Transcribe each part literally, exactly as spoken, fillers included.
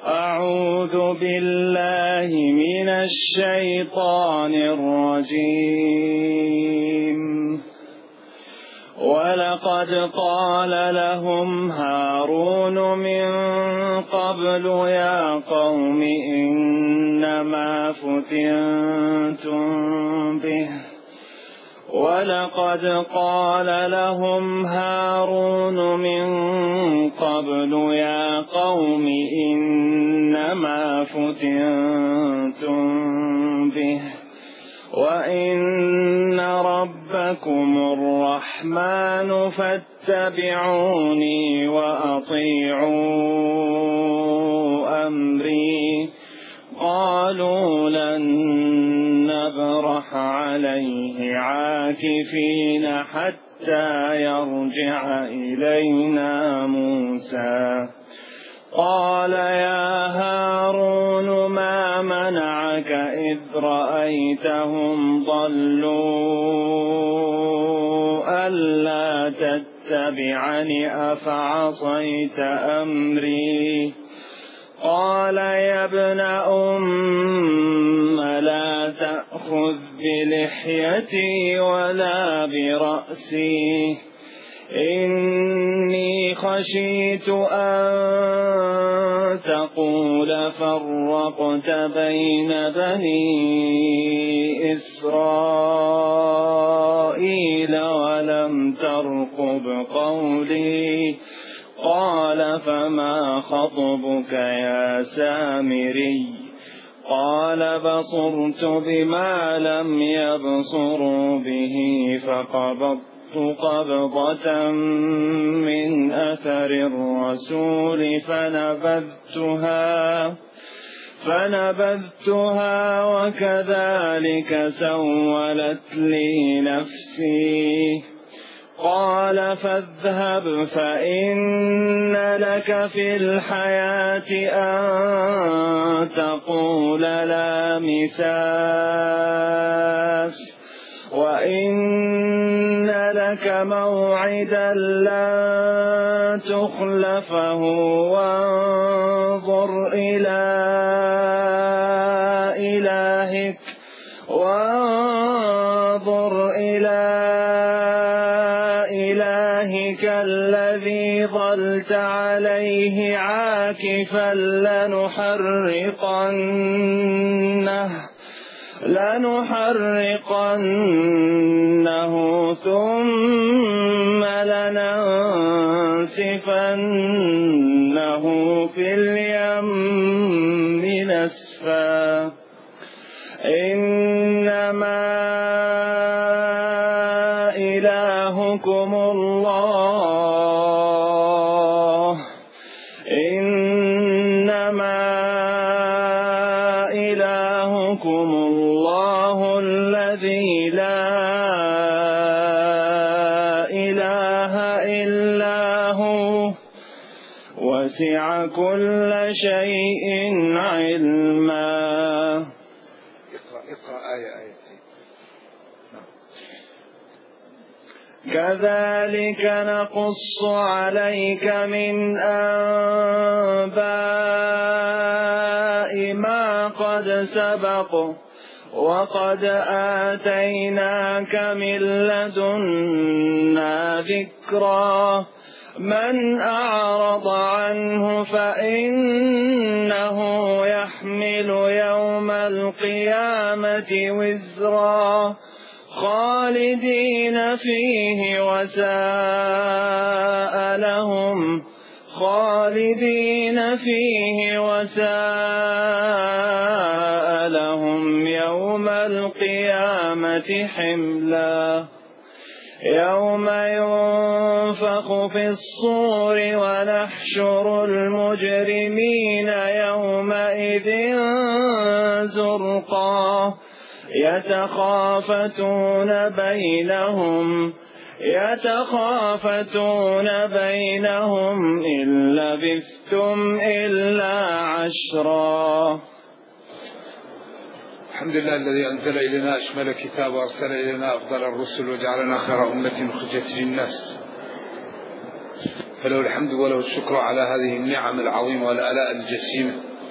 أعوذ بالله من الشيطان الرجيم. ولقد قال لهم هارون من قبل يا قوم إنما فتنتم به ولقد قال لهم هارون من قبل يا قوم إنما فتنتم به وإن ربكم الرحمن فاتبعوني وأطيعوا أمري. قالوا لن نبرح عليه عاكفين حتى يرجع إلينا موسى. قال يا هارون ما منعك إذ رأيتهم ضلوا ألا تتبعني أفعصيت أمري. قال يا ابن أم لا تأخذ بلحيتي ولا برأسي إني خشيت أن تقول فرقت بين بني إسرائيل ولم ترقب قولي. قال فما خطبك يا سامري؟ قال بصرت بما لم يبصروا به فقبضت قبضة من أثر الرسول فنبذتها فنبذتها وكذلك سولت لي نفسي. قال فاذهب فإن لك في الحياة أن تقول لا مساس وإن لك موعدا لن تخلفه وانظر إلى إلهك وانظر إلى إلهك الذي ظلت عليه عاكفا لنحرقنه لنحرقنه ثم لننسفنه في اليم نسفا. إنما إلهكم الله إنما إلهكم الله الذي لا إله إلا هو وسع كل شيء علما. اقرأ اقرأ آية آيتين. كذلك نقص عليك من أنباء ما قد سبق وقد آتيناك من لدنا ذكرا. من أعرض عنه فإنه يحمل يوم القيامة وزرا خالدين فيه وساء لهم خالدين فيه وساء لهم يوم القيامة حملا. يوم ينفخ في الصور ونحشر المجرمين يومئذ زرقا يتخافتون بينهم يتخافتون بينهم إن لبثتم إلا عشرا. الحمد لله الذي أنزل إلينا أشمل كتاب وأرسل إلينا أفضل الرسل وجعلنا خير أمة أخرجت للناس، فله الحمد وله الشكر على هذه النعم العظيمة والآلاء الجسيمة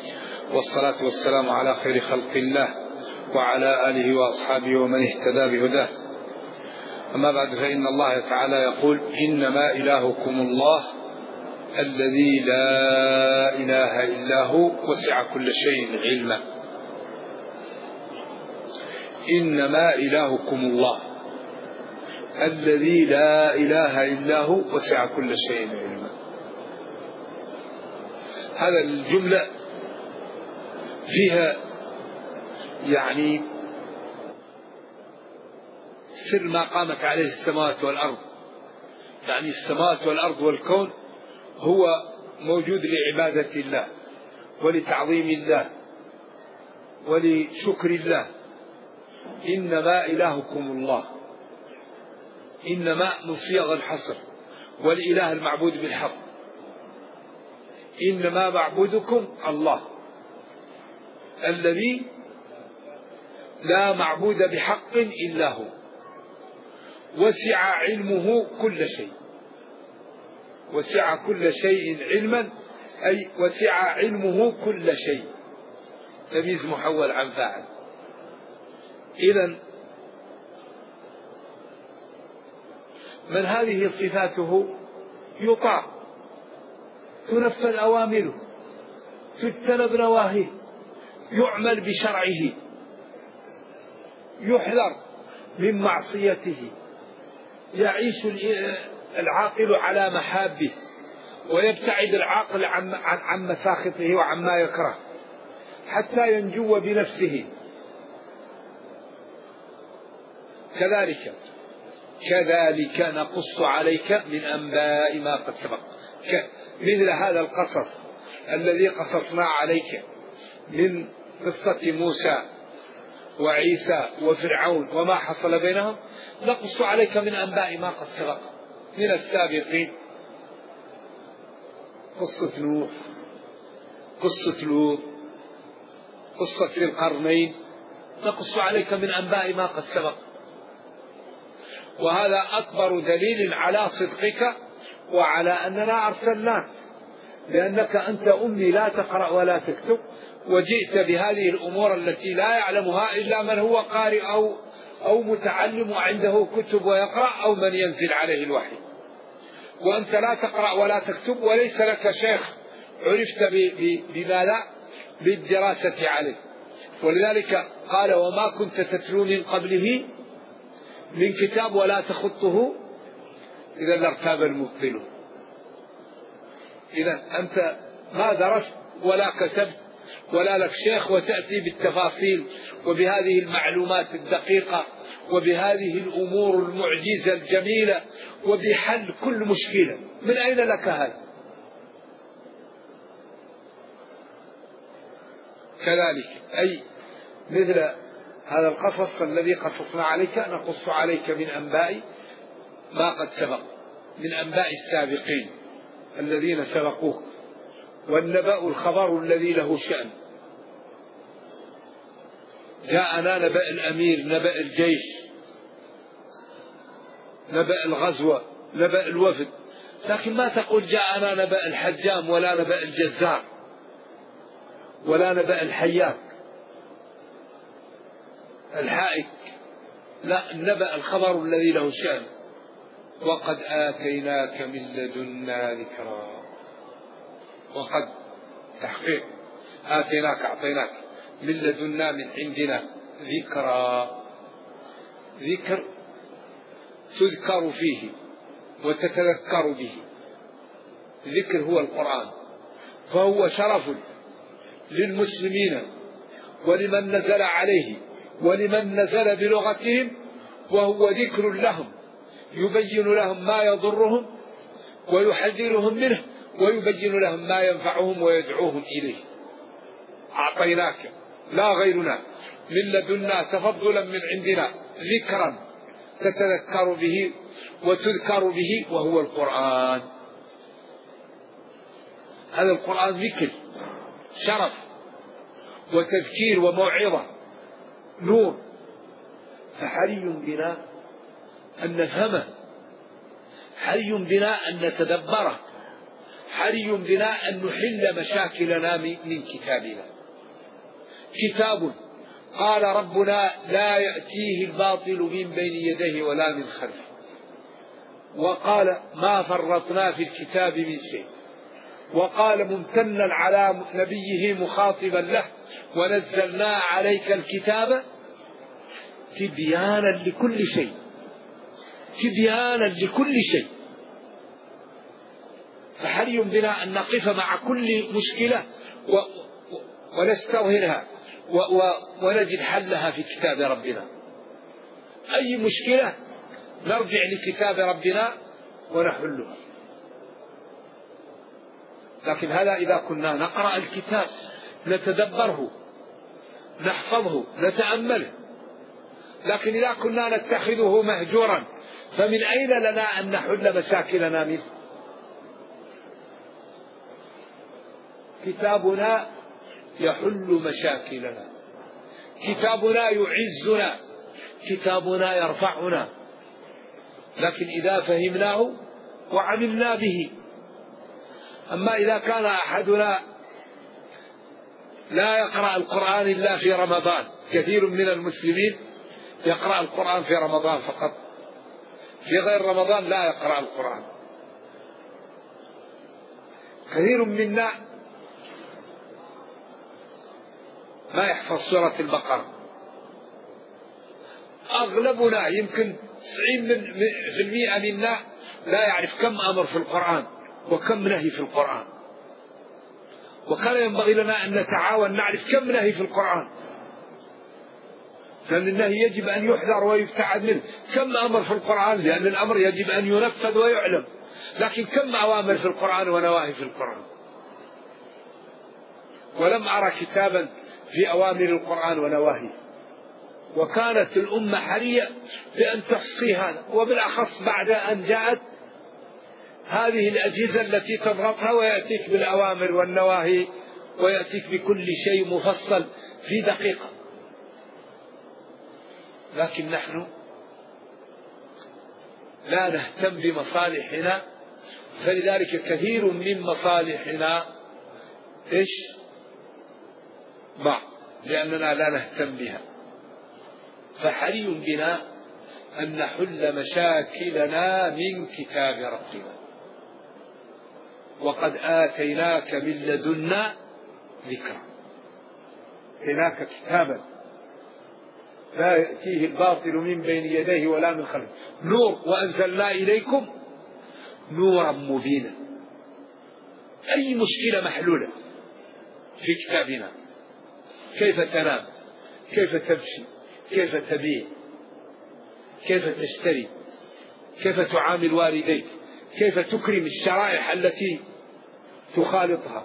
والصلاة والسلام على خير خلق الله وعلى آله وأصحابه ومن اهتدى بهداه. أما بعد، فإن الله تعالى يقول: إنما إلهكم الله الذي لا إله إلا هو وسع كل شيء علما. إنما إلهكم الله الذي لا إله إلا هو وسع كل شيء علما. هذا الجملة فيها يعني سر ما قامت عليه السماوات والأرض. يعني السماوات والأرض والكون هو موجود لعبادة الله ولتعظيم الله ولشكر الله. إنما إلهكم الله، إنما من صيغ الحصر، والإله المعبود بالحق. إنما معبودكم الله الذي لا معبود بحق إلا هو، وسع علمه كل شيء. وسع كل شيء علما، أي وسع علمه كل شيء، تمييز محول عن فاعل. إذن من هذه صفاته يطاع، تنفذ أوامره، تجتنب نواهيه، يعمل بشرعه، يحذر من معصيته، يعيش العاقل على محابه، ويبتعد العاقل عن عن مساخطه وعما يكره حتى ينجو بنفسه. كذلك كذلك نقص عليك من أنباء ما قد سبق. مثل هذا القصص الذي قصصنا عليك من قصة موسى وعيسى وفرعون وما حصل بينهم، نقص عليك من أنباء ما قد سبق من السابقين. قصة نوح، قصة لوط، قصة القرنين، نقص عليك من أنباء ما قد سبق. وهذا أكبر دليل على صدقك وعلى أننا أرسلناك، لأنك أنت أمي لا تقرأ ولا تكتب، وجئت بهذه الأمور التي لا يعلمها إلا من هو قارئ أو أو متعلم وعنده كتب ويقرأ، أو من ينزل عليه الوحي. وأنت لا تقرأ ولا تكتب، وليس لك شيخ عرفت بماذا؟ بالدراسة عليه. ولذلك قال: وما كنت تتلو من قبله من كتاب ولا تخطه إذا لارتاب المبطلون. إذا أنت ما درست ولا كتبت ولا لك شيخ، وتأتي بالتفاصيل وبهذه المعلومات الدقيقة وبهذه الأمور المعجزة الجميلة وبحل كل مشكلة. من أين لك هذا؟ كذلك أي مثل هذا القصص الذي قصصنا عليك نقص عليك من أنباء ما قد سبق، من أنباء السابقين الذين سبقوك. والنبأ الخبر الذي له شأن. جاءنا نبأ الأمير، نبأ الجيش، نبأ الغزوة، نبأ الوفد، لكن ما تقول جاءنا نبأ الحجام ولا نبأ الجزار ولا نبأ الحياك الحائك. لا، النبأ الخبر الذي له شأن. وقد آتيناك من لدنا ذكرا. وقد تحقيق، آتيناك أعطيناك، من لدنا من عندنا، ذكرا. ذكر تذكر فيه وتتذكر به. ذكر هو القرآن، فهو شرف للمسلمين ولمن نزل عليه ولمن نزل بلغتهم، وهو ذكر لهم يبين لهم ما يضرهم ويحذرهم منه، ويبين لهم ما ينفعهم ويدعوهم إليه. أعطيناك لا غيرنا من لدنا تفضلا من عندنا ذكرا تتذكر به وتذكر به، وهو القرآن. هذا القرآن ذكر، شرف وتذكير وموعظة، نور. فحري بنا أن نفهمه، حري بنا أن نتدبره، حري بنا أن نحل مشاكلنا من كتابنا. كتاب قال ربنا لا يأتيه الباطل من بين يديه ولا من خلفه، وقال ما فرطنا في الكتاب من شيء، وقال ممتنا على نبيه مخاطبا له ونزلنا عليك الكتاب تبيانا لكل شيء، تبيانا لكل شيء. فحري بنا أن نقف مع كل مشكلة ونستظهرها ونجد حلها في كتاب ربنا. أي مشكلة نرجع لكتاب ربنا ونحلها. لكن هذا إذا كنا نقرأ الكتاب نتدبره نحفظه نتأمله. لكن إذا كنا نتخذه مهجورا فمن أين لنا أن نحل مشاكلنا منه؟ كتابنا يحل مشاكلنا، كتابنا يعزنا، كتابنا يرفعنا. لكن إذا فهمناه وعملنا به. أما إذا كان أحدنا لا يقرأ القرآن إلا في رمضان، كثير من المسلمين يقرأ القرآن في رمضان فقط، في غير رمضان لا يقرأ القرآن. كثير منا ما يحفظ سورة البقرة. أغلبنا يمكن تسعين في المئة منا لا يعرف كم أمر في القرآن وكم نهي في القرآن. وكان ينبغي لنا أن نتعاون نعرف كم نهي في القرآن، لأن النهي يجب أن يحذر ويبتعد منه. كم أمر في القرآن لأن الأمر يجب أن ينفذ ويعلم. لكن كم أوامر في القرآن ونواهي في القرآن؟ ولم أرى كتابا في أوامر القرآن ونواهيه. وكانت الأمة حرية بأن تحصي هذا، وبالأخص بعد أن جاءت هذه الأجهزة التي تضغطها ويأتيك بالأوامر والنواهي ويأتيك بكل شيء مفصل في دقيقة. لكن نحن لا نهتم بمصالحنا، فلذلك كثير من مصالحنا إيش؟ ضاع لأننا لا نهتم بها. فحري بنا أن نحل مشاكلنا من كتاب ربنا. وقد آتيناك من لدنا ذكرا، آتيناك كتابا لا يأتيه الباطل من بين يديه ولا من خلفه نور وأنزلنا إليكم نورا مبينا. أي مشكلة محلولة في كتابنا. كيف تنام، كيف تمشي، كيف تبيع، كيف تشتري، كيف تعامل والديك، كيف تكرم الشرائح التي تخالطها،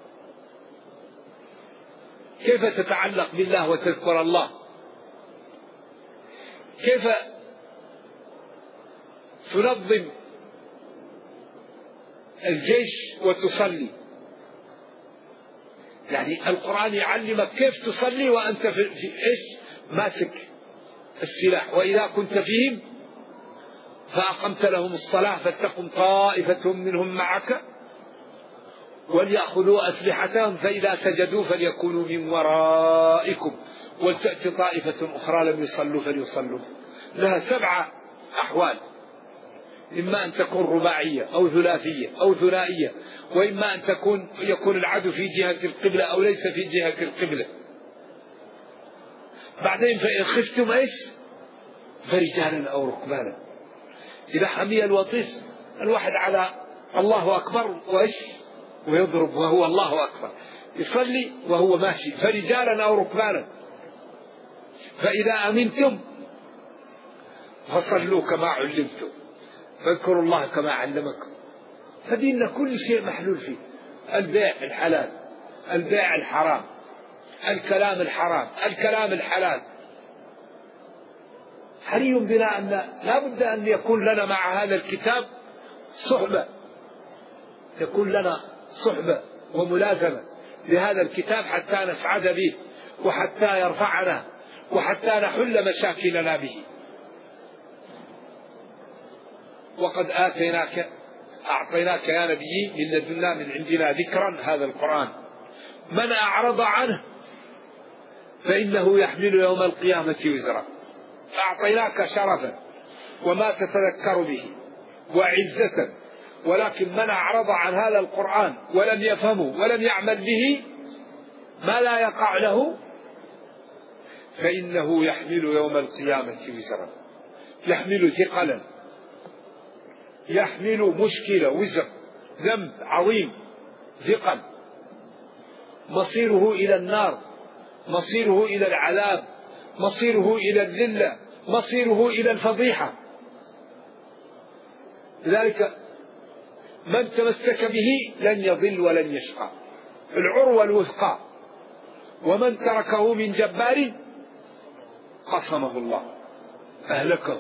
كيف تتعلق بالله وتذكر الله، كيف تنظم الجيش وتصلي. يعني القرآن يعلمك كيف تصلي وأنت في إيش؟ ماسك السلاح. وإذا كنت فيهم فأقمت لهم الصلاة فلتقم طائفة منهم معك وليأخذوا أسلحتهم فإذا سجدوا فليكونوا من ورائكم ولتأتي طائفة أخرى لم يصلوا فليصلوا. لها سبعة أحوال، إما أن تكون رباعية أو ثلاثية أو ثنائية، وإما أن تكون يكون العدو في جهة القبلة أو ليس في جهة القبلة. بعدين فإن خفتم إيش؟ فرجالا أو ركبانا. إذا حمي الوطيس الواحد على الله أكبر وإيش ويضرب وهو الله أكبر، يصلي وهو ماشي، فرجالا أو ركبانا. فإذا أمنتم فصلوا كما علمتم فاذكروا الله كما علمكم. فديننا كل شيء محلول فيه. البيع الحلال، البيع الحرام، الكلام الحرام، الكلام الحلال. حري بنا أن لا بد أن يكون لنا مع هذا الكتاب صحبة، يكون لنا صحبة وملازمة لهذا الكتاب حتى نسعد به وحتى يرفعنا وحتى نحل مشاكلنا به. وقد آتيناك أعطيناك يا نبي من لدنا من عندنا ذكرا، هذا القرآن. من أعرض عنه فإنه يحمل يوم القيامة وزرا. أعطيناك شرفا وما تتذكر به وعزة، ولكن من أعرض عن هذا القرآن ولم يفهمه ولم يعمل به ما لا يقع له فإنه يحمل يوم القيامة وزرا. يحمل ثقلا، يحمل مشكلة، وزر، ذنب عظيم، ثقل، مصيره إلى النار، مصيره إلى العذاب، مصيره إلى الذلة، مصيره إلى الفضيحة. لذلك من تمسك به لن يضل ولن يشقى، العروة الوثقى. ومن تركه من جبار قصمه الله، أهلكه.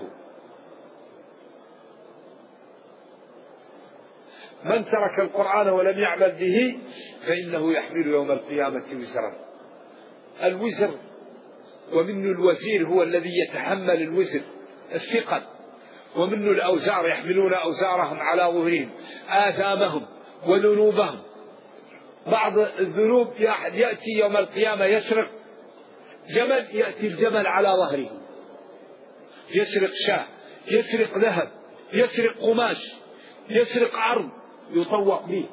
من ترك القرآن ولم يعمل به فإنه يحمل يوم القيامة وزرا. الوزر ومنه الوزير هو الذي يتحمل الوزر الثقل، ومنه الأوزار يحملون أوزارهم على ظهرهم آثامهم وذنوبهم. بعض الذنوب يأتي يوم القيامة يسرق جمل، يأتي الجمل على ظهره، يسرق شاة، يسرق ذهب، يسرق قماش، يسرق عرض يطوق به.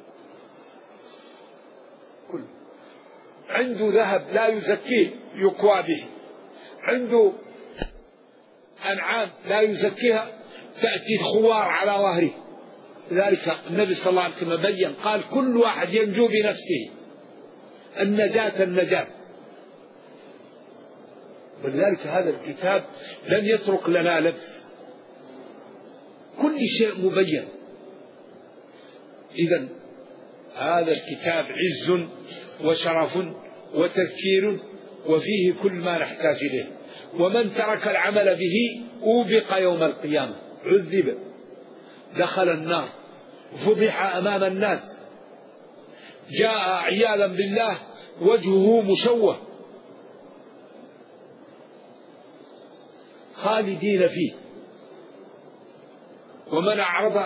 كل عنده ذهب لا يزكيه يكوى به، عنده أنعام لا يزكيها تأتي الخوار على ظهره. لذلك النبي صلى الله عليه وسلم بين قال كل واحد ينجو بنفسه، النجاة النجاة. ولذلك هذا الكتاب لم يترك لنا لبس، كل شيء مبين. إذن هذا الكتاب عز وشرف وتذكير، وفيه كل ما نحتاج إليه. ومن ترك العمل به أوبق يوم القيامة، عذب، دخل النار، فضح أمام الناس، جاء عياذا بالله وجهه مشوه، خالدين فيه. ومن أعرض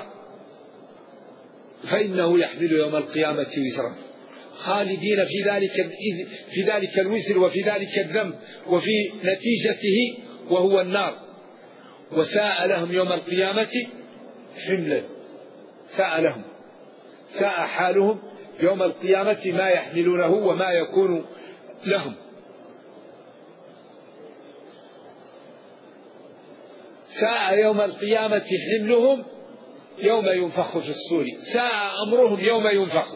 فإنه يحمل يوم القيامة وزرا، خالدين في ذلك في ذلك الوزر وفي ذلك الذنب وفي نتيجته وهو النار. وساء لهم يوم القيامة حملا، ساء لهم، ساء حالهم يوم القيامة ما يحملونه وما يكون لهم. ساء يوم القيامة حملهم يوم ينفخ في الصور، ساء أمرهم يوم ينفخ.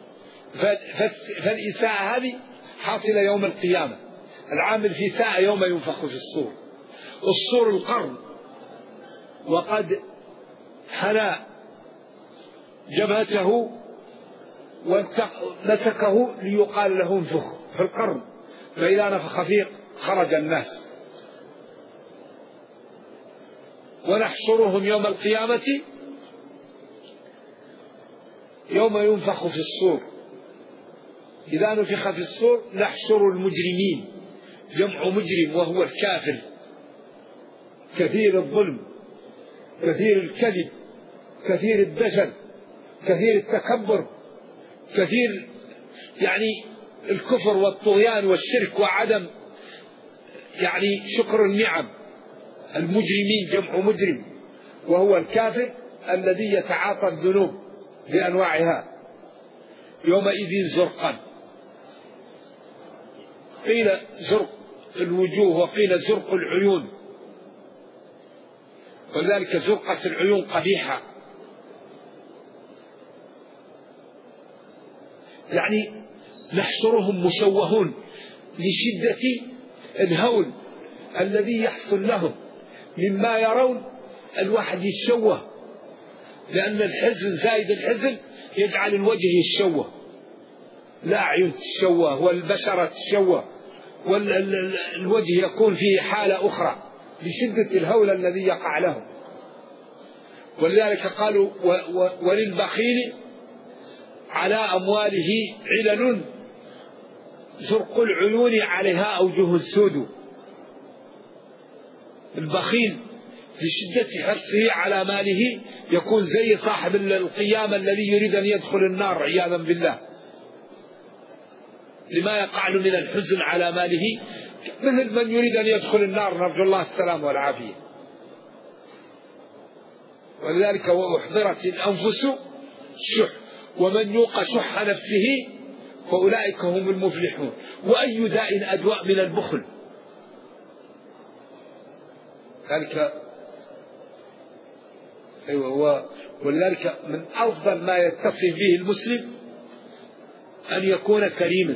فالإساءة هذه حاصلة يوم القيامة، العامل في ساءة يوم ينفخ في الصور. الصور القرن، وقد حنى جبهته ومسكه ليقال له انفخ في القرن، فإذا نفخ فيه خرج الناس. ونحشرهم يوم القيامة يوم ينفخ في الصور، إذا نفخ في الصور نحشر المجرمين، جمع مجرم وهو الكافر، كثير الظلم، كثير الكذب، كثير الدجل، كثير التكبر، كثير يعني الكفر والطغيان والشرك وعدم يعني شكر النعم. المجرمين جمع مجرم وهو الكافر الذي يتعاطى الذنوب بأنواعها. يومئذ زرقا، قيل زرق الوجوه وقيل زرق العيون، ولذلك زرقة العيون قبيحة، يعني نحشرهم مشوهون لشدة الهول الذي يحصل لهم مما يرون. الواحد يتشوه لأن الحزن زايد الحزن يجعل الوجه يتشوه، الأعين تتشوه والبشرة تتشوه والوجه يكون فيه حالة أخرى لشدة الهول الذي يقع لهم. ولذلك قالوا وللبخيل على أمواله علل زرق العيون عليها أوجه السود. البخيل لشدة حرصه على ماله يكون زي صاحب القيامة الذي يريد أن يدخل النار عياذا بالله، لما يقع له من الحزن على ماله، مثل من يريد أن يدخل النار، نرجو الله السلام والعافية. ولذلك وأحضرت الأنفس الشح، ومن يوق شح نفسه فأولئك هم المفلحون. وأي داء أدواء من البخل. ذلك أيوة. ولذلك من أفضل ما يتصف به المسلم أن يكون كريما،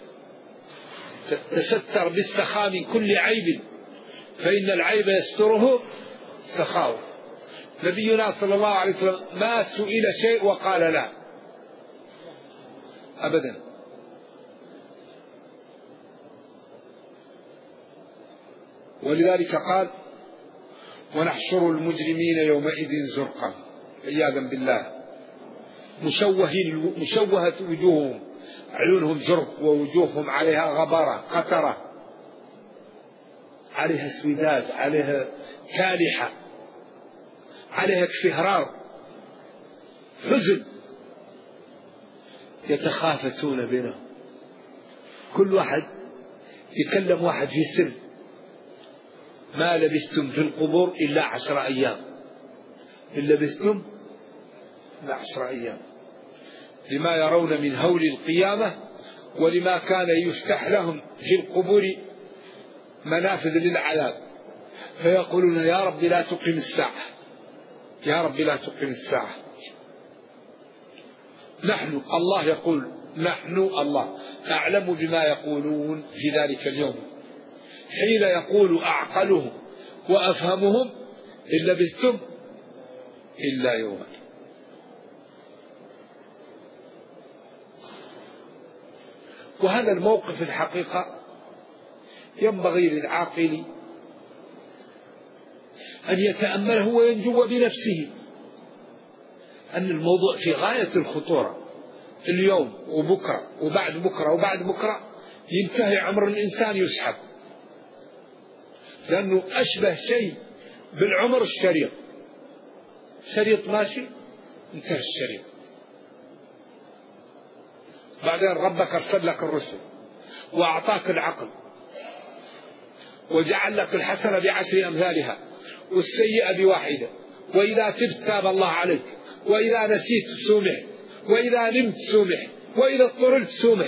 تستر بالسخاء من كل عيب، فإن العيب يستره سخاء. نبينا صلى الله عليه وسلم ما سئل شيء وقال لا أبدا. ولذلك قال: ونحشر المجرمين يومئذ زرقا، عياذا بالله، مشوهة وجوههم، عيونهم زرق ووجوههم عليها غبرة قترة، عليها اسوداد، عليها كالحة، عليها اكفهرار، حزن، يتخافتون بينهم، كل واحد يكلم واحد في سر: ما لبثتم في القبور إلا عشر أيام، إن لبثتم إلا عشر أيام، لما يرون من هول القيامة، ولما كان يفتح لهم في القبور منافذ للعذاب، فيقولون: يا رب لا تقم الساعة، يا رب لا تقم الساعة. نحن، الله يقول: نحن الله أعلم بما يقولون في ذلك اليوم، حين يقول أعقلهم وأفهمهم: إن لبثتم إلا يوما. وهذا الموقف الحقيقة ينبغي للعاقل أن يتأمله وينجو بنفسه، أن الموضوع في غاية الخطورة. اليوم وبكرة وبعد بكرة وبعد بكرة ينتهي عمر الإنسان، يسحب، لأنه أشبه شيء بالعمر الشريط، شريط ماشي انتهى الشريط. بعدين ربك أرسل لك الرسل وأعطاك العقل وجعل لك الحسنة بعشر أمثالها والسيئة بواحدة، وإذا تبت تاب الله عليك، وإذا نسيت سومح، وإذا نمت سومح، وإذا اضطررت سومح.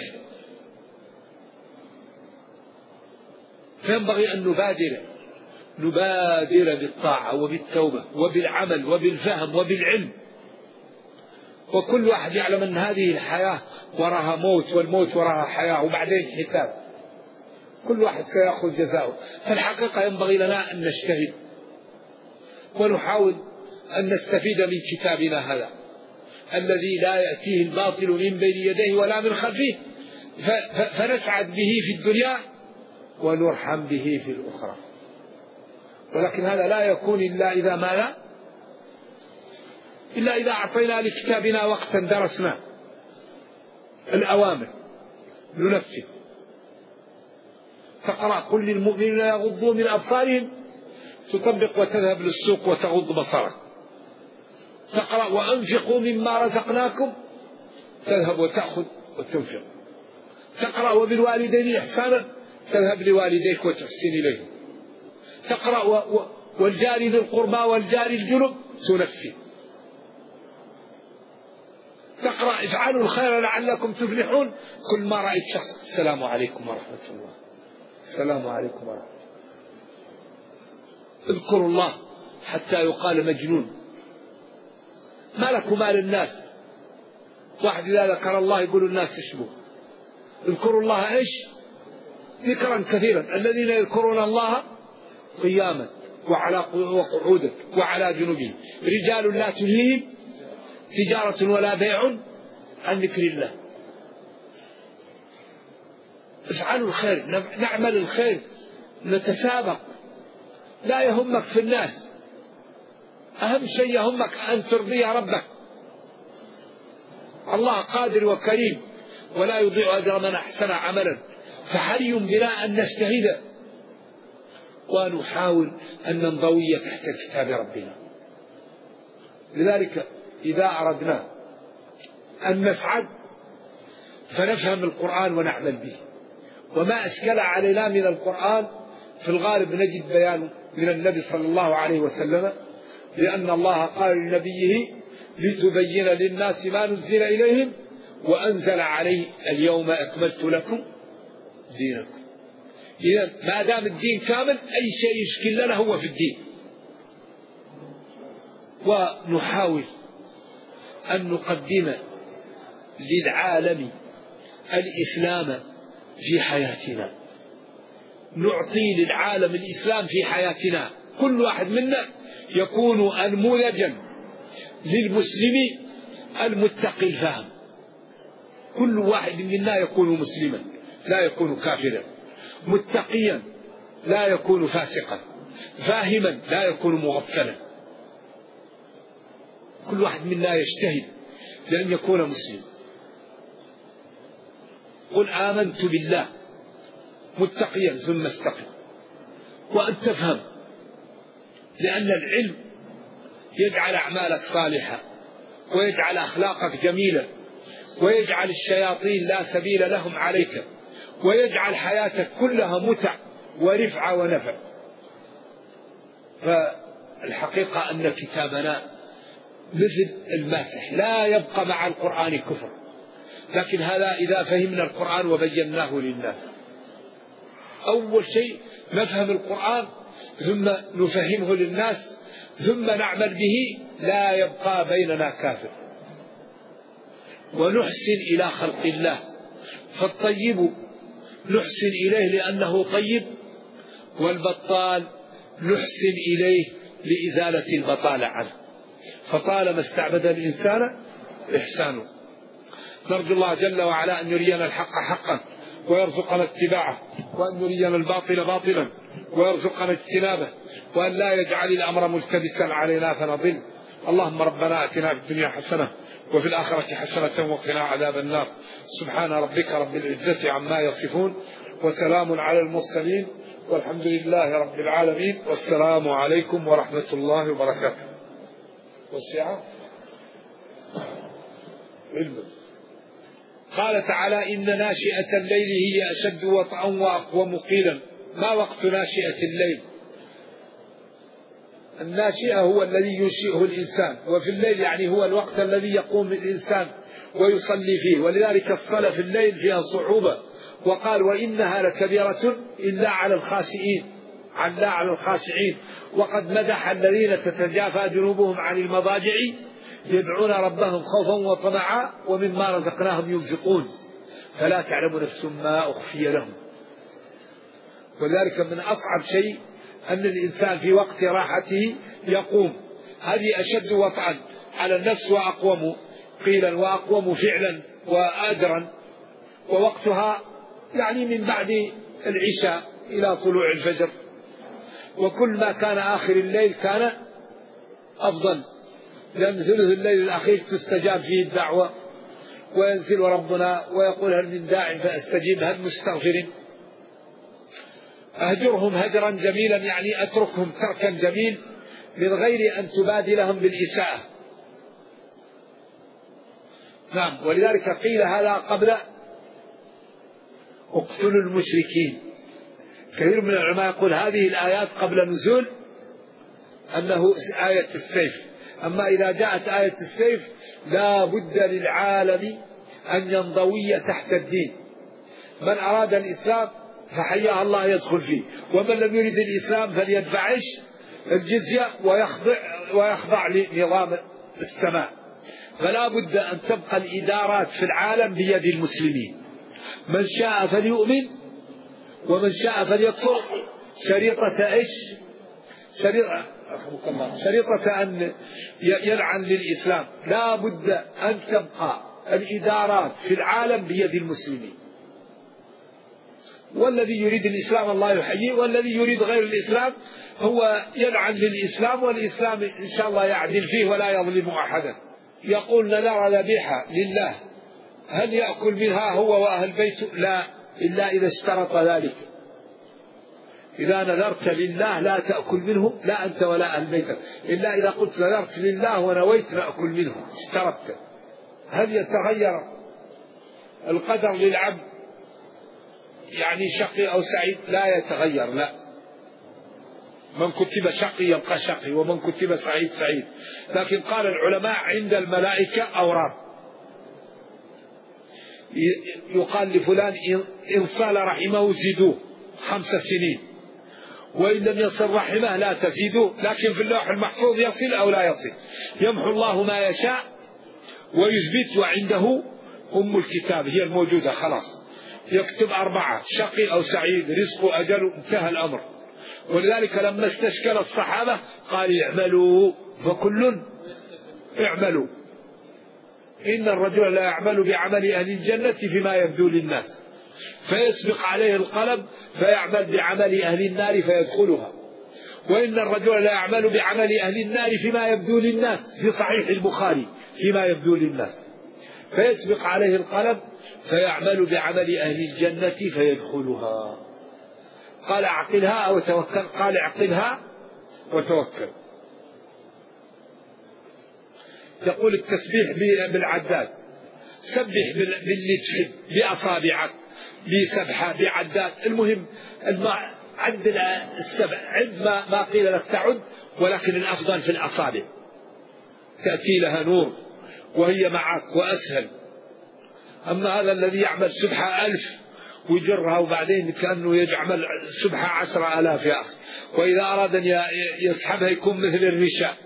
فينبغي أن نبادر نبادر بالطاعة وبالتوبة وبالعمل وبالفهم وبالعلم. وكل واحد يعلم أن هذه الحياة وراها موت، والموت وراها حياة، وبعدين حساب، كل واحد سيأخذ جزاؤه. فالحقيقة ينبغي لنا أن نجتهد ونحاول أن نستفيد من كتابنا هذا الذي لا يأتيه الباطل من بين يديه ولا من خلفه، فنسعد به في الدنيا ونرحم به في الأخرى. ولكن هذا لا يكون إلا إذا ماذا؟ إلا إذا أعطينا لكتابنا وقتا درسنا الأوامر ننفذ. تقرأ: قل للمؤمنين يغضوا من أبصارهم، تطبق وتذهب للسوق وتغض بصرك. تقرأ: وأنفقوا مما رزقناكم، تذهب وتأخذ وتنفق. تقرأ: وبالوالدين إحسانا، تذهب لوالديك وتحسن إليهم. تقرأ: و... و... والجار ذي القربى والجار الجنب، تنفذ. تقرأ: افعلوا الخير لعلكم تفلحون، كل ما رأيت شخص: السلام عليكم ورحمة الله، السلام عليكم ورحمة الله. اذكروا الله حتى يقال مجنون. ما لك مال الناس؟ واحد إذا ذكر الله يقول الناس اشبه. اذكروا الله ايش؟ ذكرا كثيرا. الذين يذكرون الله قياما وعلى وقعودا وعلى جنوبهم، رجال لا تلهيهم تجارة ولا بيع عن ذكر الله. افعلوا الخير، نعمل الخير، نتسابق. لا يهمك في الناس، أهم شيء يهمك أن ترضي ربك. الله قادر وكريم ولا يضيع أجر من أحسن عملا، فحري بنا أن نجتهد ونحاول أن ننضوي تحت كتاب ربنا. لذلك إذا أردنا أن نسعد فنفهم القرآن ونعمل به. وما أشكل علينا من القرآن في الغالب نجد بيان من النبي صلى الله عليه وسلم، لأن الله قال لنبيه لتبين للناس ما نزل إليهم وأنزل عليه اليوم أكملت لكم دينكم. إذا ما دام الدين كامل أي شيء يشكل لنا هو في الدين. ونحاول أن نقدم للعالم الإسلام في حياتنا، نعطي للعالم الإسلام في حياتنا. كل واحد منا يكون أنموذجا للمسلم المتقي الفاهم. كل واحد منا يكون مسلما لا يكون كافرا، متقيا لا يكون فاسقا، فاهما لا يكون مغفلا. كل واحد منا يجتهد لأن يكون مسلم. قل آمنت بالله متقيا ثم استقم. وأن تفهم، لأن العلم يجعل أعمالك صالحة ويجعل أخلاقك جميلة ويجعل الشياطين لا سبيل لهم عليك ويجعل حياتك كلها متع ورفعة ونفع. فالحقيقة أن كتابنا مثل الماسح لا يبقى مع القرآن كفر، لكن هذا إذا فهمنا القرآن وبيناه للناس. أول شيء نفهم القرآن ثم نفهمه للناس ثم نعمل به، لا يبقى بيننا كافر. ونحسن إلى خلق الله، فالطيب نحسن إليه لأنه طيب، والبطال نحسن إليه لإزالة البطالة عنه. فطالما استعبد الإنسان إحسانه. نرجو الله جل وعلا أن يرينا الحق حقا ويرزقنا اتباعه، وأن يرينا الباطل باطلا ويرزقنا اجتنابه، وأن لا يجعل الأمر ملتبسا علينا فنضل. اللهم ربنا آتنا في الدنيا حسنة وفي الآخرة حسنة وقنا عذاب النار. سبحان ربك رب العزة عما يصفون وسلام على المرسلين والحمد لله رب العالمين، والسلام عليكم ورحمة الله وبركاته. والساعة علم. قال تعالى: إن ناشئة الليل هي أشد وطئا وأقوم قيلا. ما وقت ناشئة الليل؟ الناشئة هو الذي ينشئه الإنسان، وفي الليل يعني هو الوقت الذي يقوم الإنسان ويصلي فيه، ولذلك الصلاة في الليل فيها صعوبة. وقال: وإنها لكبيرة إلا على الخاشعين، لا على الخاشعين. وقد مدح الذين تتجافى جنوبهم عن المضاجع يدعون ربهم خوفا وطمعا ومما رزقناهم ينفقون فلا تعلم نفس ما أخفي لهم. ولذلك من أصعب شيء أن الإنسان في وقت راحته يقوم. هذه أشد وطئا على النفس وأقوم قيلا وأقوم فعلا وأجرا. ووقتها يعني من بعد العشاء إلى طلوع الفجر. وكل ما كان آخر الليل كان أفضل، لأن ثلث الليل الأخير تستجاب فيه الدعوة، وينزل ربنا ويقول: هل من داع فأستجيب، هل مستغفر. أهجرهم هجرا جميلا، يعني أتركهم تركا جميل من غير أن تبادلهم بالإساءة. نعم. ولذلك قيل هذا قبل اقتلوا المشركين. كثير من العلماء يقول هذه الآيات قبل نزول أنه آية السيف. أما إذا جاءت آية السيف لا بد للعالم أن ينضوي تحت الدين. من أراد الإسلام فحياه الله يدخل فيه، ومن لم يريد الإسلام فليدفع الجزية ويخضع, ويخضع لنظام السماء. فلا بد أن تبقى الإدارات في العالم بيد المسلمين. من شاء فليؤمن ومن شاء فليكفر. شريطة إيش؟ شريطة شريطة أن يلعن للإسلام. لا بد أن تبقى الإدارات في العالم بيد المسلمين. والذي يريد الإسلام الله يحييه، والذي يريد غير الإسلام هو يلعن للإسلام، والإسلام إن شاء الله يعدل فيه ولا يظلم أحدا. يقول: نذر ذبيحة لله، هل يأكل منها هو وأهل بيته؟ لا، إلا إذا اشترط ذلك. إذا نذرت لله لا تأكل منه، لا أنت ولا أهل بيتك، إلا إذا قلت نذرت لله ونويت نأكل منه اشترطت. هل يتغير القدر للعبد يعني شقي أو سعيد لا يتغير، لا، من كتب شقي يبقى شقي، ومن كتب سعيد سعيد. لكن قال العلماء عند الملائكة أوراد، يقال لفلان إن صال رحمه زيدوه خمس سنين، وإن لم يصل رحمه لا تزيدوه، لكن في اللوح المحفوظ يصل أو لا يصل. يمحو الله ما يشاء ويثبت، وعنده أم الكتاب هي الموجودة خلاص، يكتب أربعة شقي أو سعيد، رزق أجل، انتهى الأمر. ولذلك لما استشكل الصحابة قال اعملوا فكل اعملوا، إن الرجل لا يعمل بعمل أهل الجنة فيما يبدو للناس، فيسبق عليه القلم فيعمل بعمل أهل النار فيدخلها، وإن الرجل لا يعمل بعمل أهل النار فيما يبدو للناس، في صحيح البخاري فيما يبدو للناس، فيسبق عليه القلم فيعمل بعمل أهل الجنة فيدخلها. قال اعقلها أو توكل، قال اعقلها وتوكل. يقول التسبيح بالعداد، سبح باللي تحب بأصابعك، بسبحة، بعداد، المهم عد السبع، عد ما, ما قيل لك تعد، ولكن الأفضل في الأصابع، تأتي لها نور وهي معك وأسهل. أما هذا الذي يعمل سبحة ألف ويجرها وبعدين كأنه يعمل سبحة عشر آلاف يا أخي، وإذا أراد أن يسحبها يكون مثل الرشاء.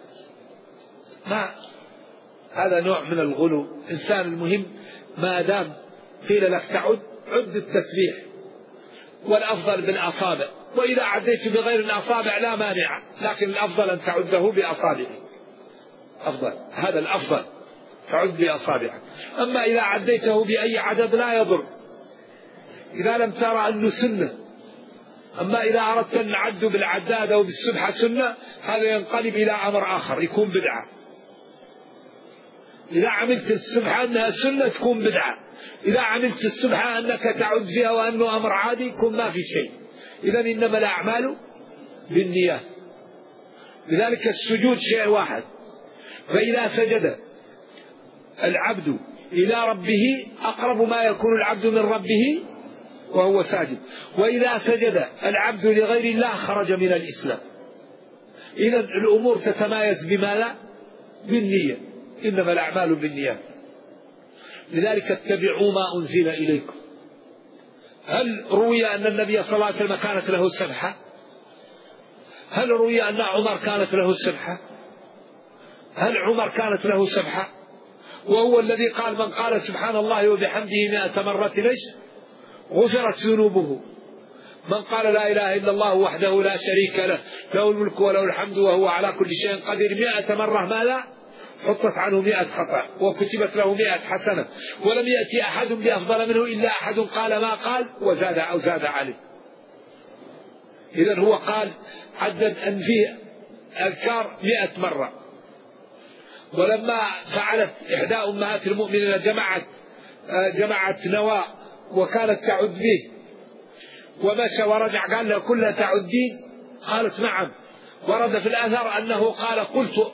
ما هذا نوع من الغلو. إنسان المهم ما دام قيل لك تعد، عد التسبيح، والأفضل بالأصابع، وإذا عديت بغير الأصابع لا مانع، لكن الأفضل أن تعده بأصابعك، أفضل، هذا الأفضل، تعد بأصابعك. أما إذا عديته بأي عدد لا يضر، إذا لم ترى أنه سنة. أما إذا أردت أن نعد بالعداد أو بالسبحة سنة، هذا ينقلب إلى أمر آخر يكون بدعة. إذا عملت السبحة أنها سنة تكون بدعة، إذا عملت السبحة أنك تعد فيها وأنه أمر عادي يكون ما في شيء. إذن إنما الأعمال بالنيات. لذلك السجود شيء واحد، فإذا سجد العبد إلى ربه أقرب ما يكون العبد من ربه وهو ساجد، وإذا سجد العبد لغير الله خرج من الإسلام. إذن الأمور تتمايز بما لا بالنية، إنما الأعمال بالنيات. لذلك اتبعوا ما أنزل إليكم. هل روي أن النبي صلى الله عليه وسلم كانت له سبحة؟ هل روي أن عمر كانت له سبحة؟ هل عمر كانت له سبحة؟ وهو الذي قال من قال سبحان الله وبحمده مئة مرة ليش غفرت ذنوبه. من قال لا إله إلا الله وحده لا شريك له له الملك وله الحمد وهو على كل شيء قدير مئة مرة ما لا حطت عنه مئة خطأ وكتبت له مئة حسنة، ولم يأتي أحد بأفضل منه إلا أحد قال ما قال وزاد أو زاد عليه. إذن هو قال عدد أن فيه أذكار مئة مرة. ولما فعلت إحدى أمهات المؤمنين جمعت جمعت نواة وكانت تعد به ومشى ورجع قال له كلها تعدين؟ قالت نعم. ورد في الأثر أنه قال قلت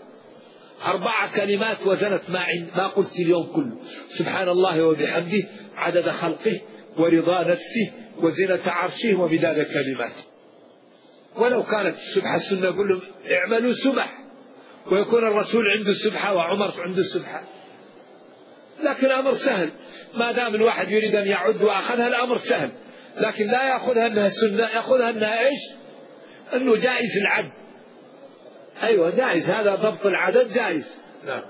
أربع كلمات وزنت ما, ما قلت اليوم كله، سبحان الله وبحمده عدد خلقه ورضا نفسه وزنة عرشه ومداد كلماته. ولو كانت السبحة السنة يقول لهم اعملوا سبح، ويكون الرسول عنده السبحة وعمر عنده السبحة، لكن أمر سهل ما دام الواحد يريد أن يعد وأخذها الأمر سهل، لكن لا يأخذها أنها سنة، يأخذها أنها إيش؟ أنه جائز العد. أيوة جائز، هذا ضبط العدد جائز. نعم.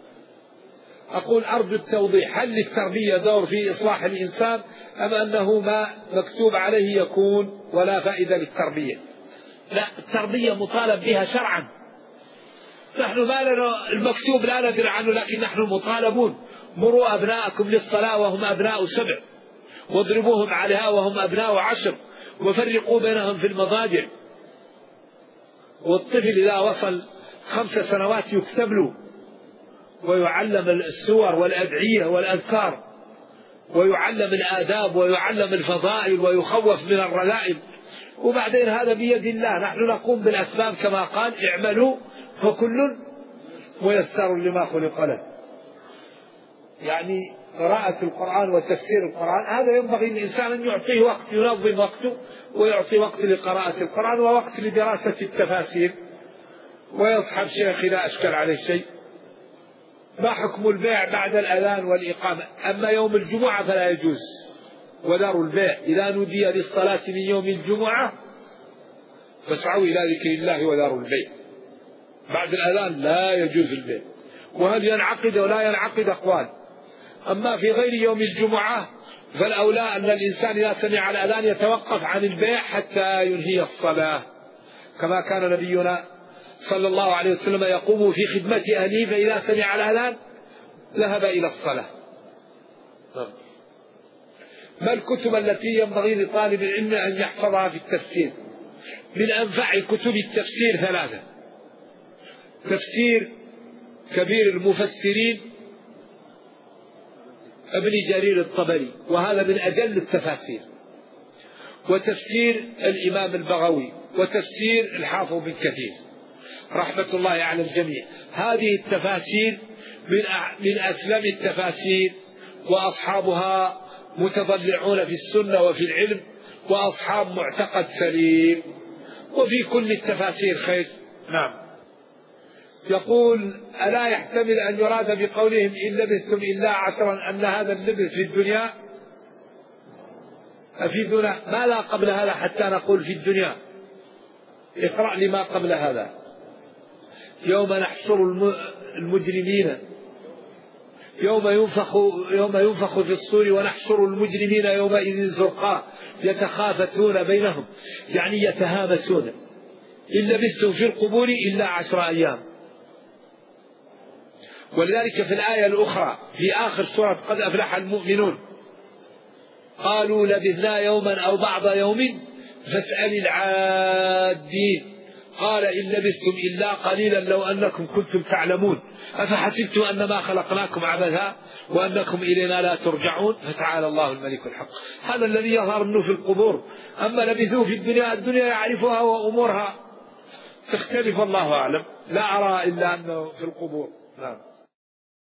أقول أرجو التوضيح، هل للتربية دور في إصلاح الإنسان أم أنه ما مكتوب عليه يكون ولا فائدة للتربية؟ لا، التربية مطالب بها شرعا. نحن ما لنا المكتوب لا ندري عنه، لكن نحن مطالبون. مروا أبناءكم للصلاة وهم أبناء سبع، واضربوهم عليها وهم أبناء عشر، وفرقوا بينهم في المضاجع. والطفل إذا وصل خمس سنوات يكتب له ويعلم السور والأدعية والأذكار، ويعلم الآداب ويعلم الفضائل ويخوف من الرذائل، وبعدين هذا بيد الله. نحن نقوم بالأسباب كما قال اعملوا فكل ميسر لما خلق له. يعني قراءة القرآن وتفسير القرآن، هذا ينبغي الإنسان أن يعطيه وقت، ينظم وقته ويعطي وقت لقراءة القرآن ووقت لدراسة التفاسير، ويصحب شيخ لا أشكل عليه شيء. ما حكم البيع بعد الأذان والإقامة؟ أما يوم الجمعة فلا يجوز، وذروا البيع إذا نودي للصلاة من يوم الجمعة فاسعوا إلى ذكر الله وذروا البيع. بعد الأذان لا يجوز البيع، وهل ينعقد ولا ينعقد أقوال. أما في غير يوم الجمعة فالأولى أن الإنسان إذا سمع الأذان يتوقف عن البيع حتى ينهي الصلاة، كما كان نبينا صلى الله عليه وسلم يقوم في خدمة أهله فإذا سمع الأذان ذهب إلى الصلاة. ما الكتب التي ينبغي لطالب العلم أن يحفظها في التفسير؟ من أنفع كتب التفسير ثلاثة: تفسير كبير المفسرين ابن جرير الطبري وهذا من أجل التفاسير، وتفسير الإمام البغوي، وتفسير الحافظ بن كثير رحمة الله على الجميع. هذه التفاسير من أسلم التفاسير، وأصحابها متضلعون في السنة وفي العلم، وأصحاب معتقد سليم، وفي كل التفاسير خير. نعم. يقول: ألا يحتمل أن يراد بقولهم إن لبثتم إلا عشرا أن هذا اللبث في الدنيا؟ أفيدنا ما لا قبل هذا حتى نقول في الدنيا. اقرأ لما قبل هذا: يوم نحشر المجرمين يوم ينفخ يوم ينفخ في الصور ونحشر المجرمين يومئذ زرقاء يتخافتون بينهم، يعني يتهامسون. إن لبثتم في القبور إلا عشر أيام. ولذلك في الآية الأخرى في آخر سورة قد أفلح المؤمنون قالوا لبثنا يوما أو بعض يوم فاسأل العادين قال إن لبثتم إلا قليلا لو أنكم كنتم تعلمون أفحسبتم أنما خلقناكم عبثا وأنكم إلينا لا ترجعون فتعالى الله الملك الحق. هذا الذي يظهر منه في القبور. أما لبثوا في الدنيا، الدنيا يعرفها وأمورها تختلف، الله أعلم. لا أرى إلا أنه في القبور. نعم.